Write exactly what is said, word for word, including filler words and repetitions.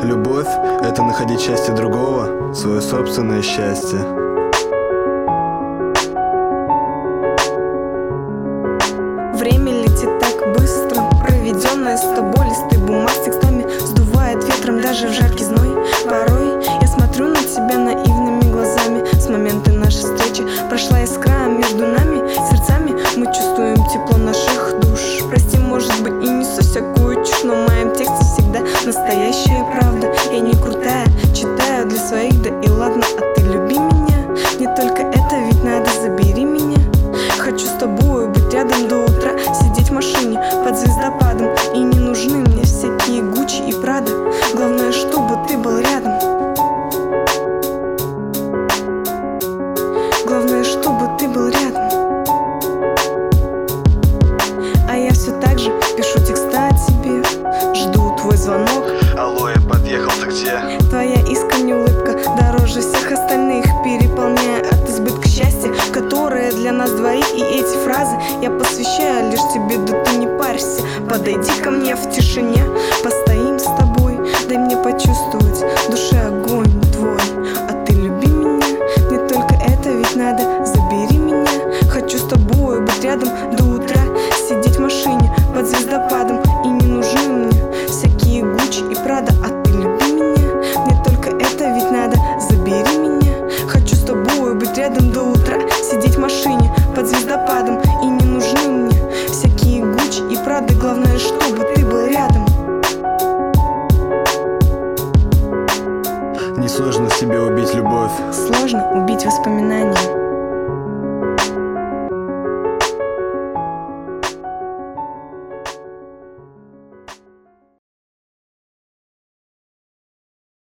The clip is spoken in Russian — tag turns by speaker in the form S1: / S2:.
S1: Любовь — это находить счастье другого, свое собственное счастье.
S2: Время летит так быстро, проведенное с тобой. Листы бумаг с текстами сдувает ветром даже в жаркий зной. Порой я смотрю на тебя наивными глазами. С момента нашей встречи прошла искра между нами. Сердцами мы чувствуем тепло наших душ. Прости, может быть, и несу всякую чушь, но в моем тексте всегда настоящая правда. Я не крутая, читаю для своих, да и ладно. А ты люби меня, не только это, ведь надо, забери меня. Хочу с тобою быть рядом до утра, сидеть в машине под звездопадом. И не нужны мне всякие Гуччи и Прада. Главное, чтобы ты был рядом. Главное, чтобы ты был рядом. А я все так же пишу текста о тебе, жду твой звонок.
S1: Алло, я подъехал, ты где?
S2: Твоя искренняя улыбка дороже всех остальных, переполняя от избытка счастья, которое для нас двоих. И эти фразы я посвящаю лишь тебе, да ты не парься. Подойди ко мне в тишине, постоим с тобой, дай мне почувствовать в душе огонь твой. А ты люби меня, не только это, ведь надо, забери меня. Хочу с тобой быть рядом до утра, сидеть в машине под звездопадом. И не нужны мне всякие Гуччи и Прада. А ты люби меня, не только это, ведь надо, забери меня. Хочу с тобой быть рядом до утра, сидеть в машине под звездопадом. И не нужны мне всякие Гуччи и Прада. Главное, чтобы ты был рядом.
S1: Несложно себе убить любовь.
S2: Сложно убить воспоминания.